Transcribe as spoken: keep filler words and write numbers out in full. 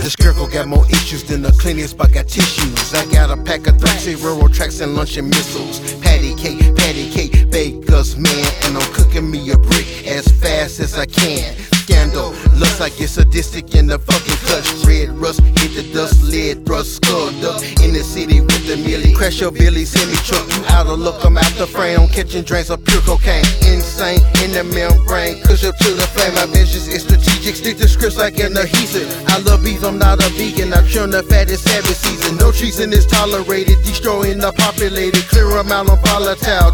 The scarecrow got more issues than the cleanest, but got tissues. I got a pack of threats, rural tracks and luncheon missiles. Patty cake, patty cake, bakers, man. And I'm cooking me a brick as fast as I can. Scandal, looks like it's sadistic in the fucking clutch. Red rust, hit the dust, lead thrust, skull duck. In the city with the millie, crash your Billy, send me truck. You out of luck, I'm out the frame. I'm catching drinks of pure cocaine. Insane in the membrane, push up to the flame. My vengeance is strategic, stick to scripts like an adhesive. I love beef, I'm not a vegan. I trim the fat, it's savage season. No treason is tolerated, destroying the populated. Clear them out on volatile.